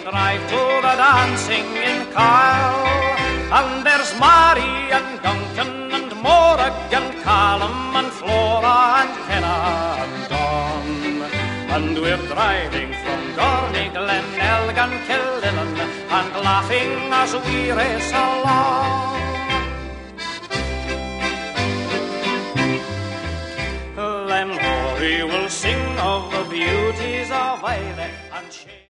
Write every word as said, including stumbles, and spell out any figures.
drive to the dancing in Kyle, and there's Mary and Duncan and Morrigan, Callum and Flora and Kenna and Dawn. And we're driving from Gorney, Glen Elgan, Killillan, and laughing as we race along. Then Rory will sing of the beauties of Islay and she